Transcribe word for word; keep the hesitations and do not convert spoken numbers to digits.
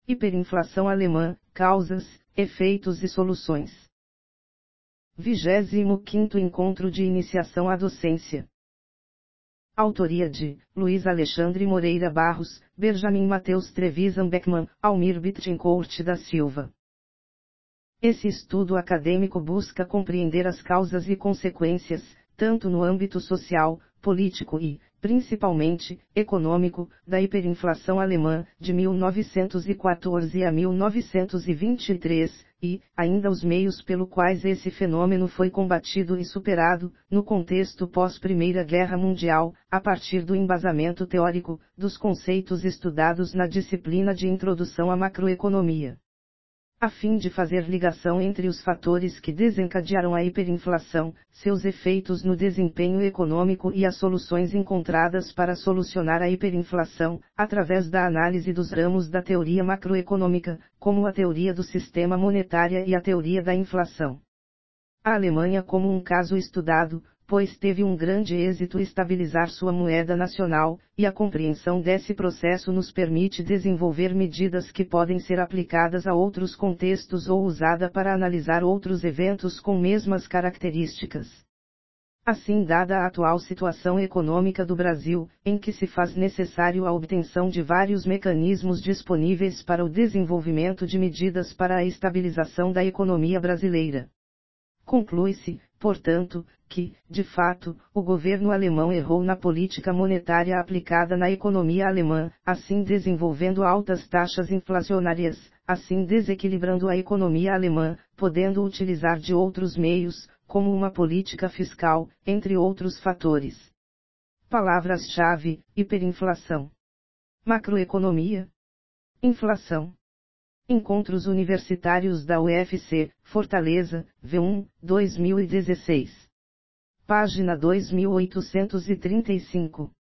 Hiperinflação alemã, causas, efeitos e soluções. vigésimo quinto Encontro de Iniciação à Docência. Autoria de Luiz Alexandre Moreira Barros, Benjamin Mateus Trevisan Beckmann, Almir Bittencourt da Silva. Esse estudo acadêmico busca compreender as causas e consequências, tanto no âmbito social, político e, principalmente, econômico, da hiperinflação alemã, de mil novecentos e quatorze a mil novecentos e vinte e três, e, ainda os meios pelo quais esse fenômeno foi combatido e superado, no contexto pós-Primeira Guerra Mundial, a partir do embasamento teórico, dos conceitos estudados na disciplina de Introdução à Macroeconomia. A fim de fazer ligação entre os fatores que desencadearam a hiperinflação, seus efeitos no desempenho econômico e as soluções encontradas para solucionar a hiperinflação, através da análise dos ramos da teoria macroeconômica, como a teoria do sistema monetário e a teoria da inflação. A Alemanha como um caso estudado, pois teve um grande êxito estabilizar sua moeda nacional, e a compreensão desse processo nos permite desenvolver medidas que podem ser aplicadas a outros contextos ou usada para analisar outros eventos com mesmas características. Assim, dada a atual situação econômica do Brasil, em que se faz necessário a obtenção de vários mecanismos disponíveis para o desenvolvimento de medidas para a estabilização da economia brasileira. Conclui-se, portanto, que, de fato, o governo alemão errou na política monetária aplicada na economia alemã, assim desenvolvendo altas taxas inflacionárias, assim desequilibrando a economia alemã, podendo utilizar de outros meios, como uma política fiscal, entre outros fatores. Palavras-chave: hiperinflação, macroeconomia, inflação. Encontros Universitários da U F C, Fortaleza, V um, dois mil e dezesseis. Página dois mil oitocentos e trinta e cinco.